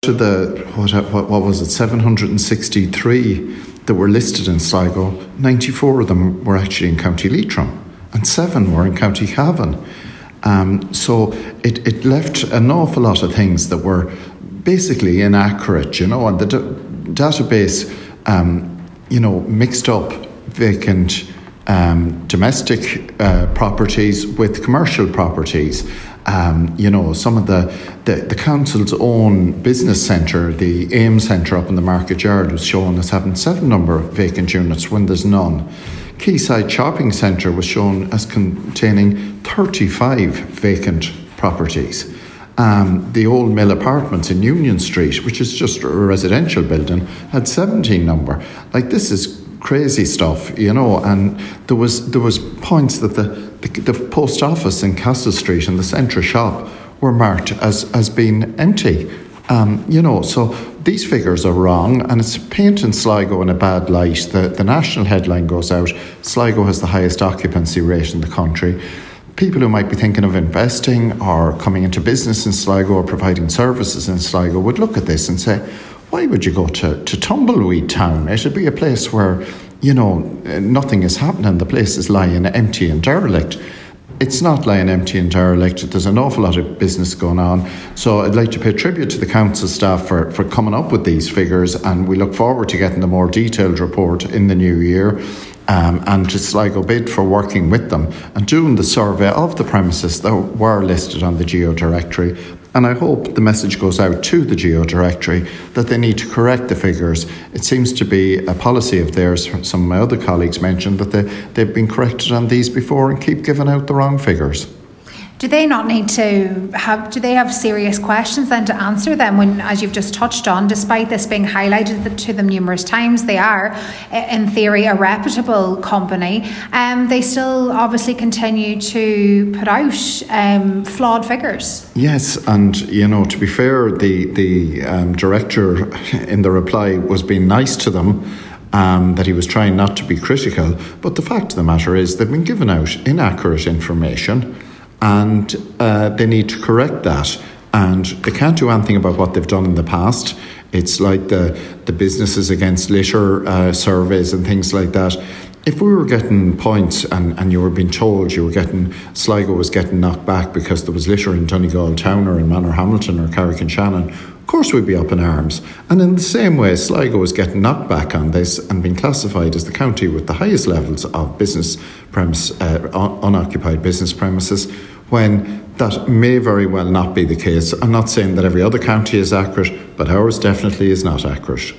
to the, what was it, 763 that were listed in Sligo, 94 of them were actually in County Leitrim and 7 were in County Cavan. So it left an awful lot of things that were basically inaccurate, and the database, mixed up vacant domestic properties with commercial properties. Some of the council's own business centre, the AIM Centre up in the Market Yard, was shown as having 7 number of vacant units when there's none. Quayside Shopping Centre was shown as containing 35 vacant properties. The Old Mill Apartments in Union Street, which is just a residential building, had 17 number. Like, this is crazy stuff, and there was points that the post office in Castle Street and the Centra shop were marked as being empty. So these figures are wrong, and it's painting Sligo in a bad light. The national headline goes out: Sligo has the highest occupancy rate in the country. People who might be thinking of investing or coming into business in Sligo or providing services in Sligo would look at this and say, why would you go to Tumbleweed Town? It should be a place where, nothing is happening. The place is lying empty and derelict. It's not lying empty and derelict. There's an awful lot of business going on. So I'd like to pay tribute to the council staff for coming up with these figures, and we look forward to getting the more detailed report in the new year. And to Sligo Bid for working with them and doing the survey of the premises that were listed on the Geo Directory. And I hope the message goes out to the Geo Directory that they need to correct the figures. It seems to be a policy of theirs. Some of my other colleagues mentioned that they've been corrected on these before and keep giving out the wrong figures. Do they not need to have serious questions then to answer them when, as you've just touched on, despite this being highlighted to them numerous times, they are, in theory, a reputable company, they still obviously continue to put out flawed figures? Yes, and, to be fair, the director in the reply was being nice to them, that he was trying not to be critical, but the fact of the matter is they've been given out inaccurate information, and they need to correct that, and they can't do anything about what they've done in the past. It's like the businesses against litter surveys and things like that. If we were getting points and you were being told Sligo was getting knocked back because there was litter in Donegal Town or in Manorhamilton or Carrick-on-Shannon, of course we'd be up in arms. And in the same way, Sligo was getting knocked back on this and being classified as the county with the highest levels of business unoccupied business premises, when that may very well not be the case. I'm not saying that every other county is accurate, but ours definitely is not accurate.